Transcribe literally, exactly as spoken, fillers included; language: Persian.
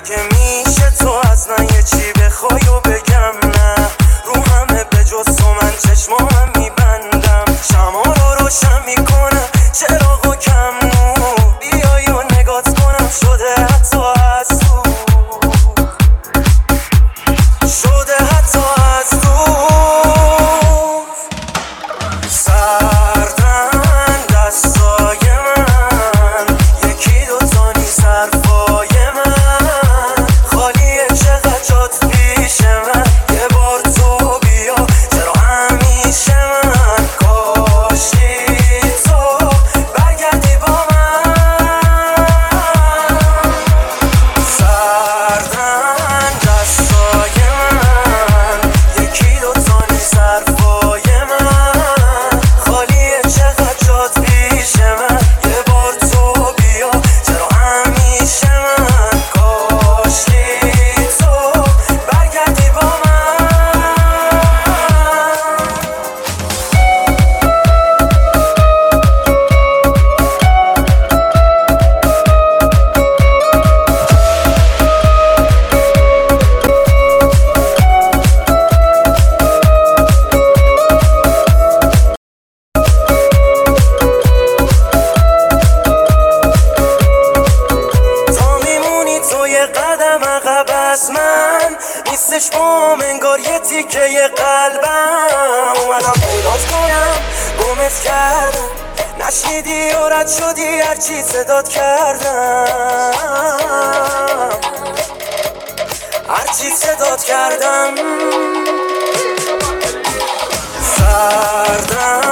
مگه میشه تو از من یه چی بخوای و بگم نه؟ رو همه به جز تو من چشمام میبندم، شما رو روشن میکنم چراغو کم نور، بیای و نگات کنم شده حتی از تو، شده حتی از دور. سردن دستای من، یکی دوتا نیست حرفای من، خالیه چقدر جات پیش من، یه بار تو بیا چرا همیشه من، کاشی تو برگردی با من. سردن دستای من، یکی دوتا نیست حرفای من، خالیه چقدر جات پیش من، یه بار تو بیا چرا همیشه من، کاشی تو برگردی با من. تا میمونی تو یه قدم عقب از من، نیستش بام انگار یه تیکه یه قلبم، اومدم پیدات کنم گمت کردم، نشنیدی و رد شدی هرچی صدات کردم، هرچی صدات کردم. سردم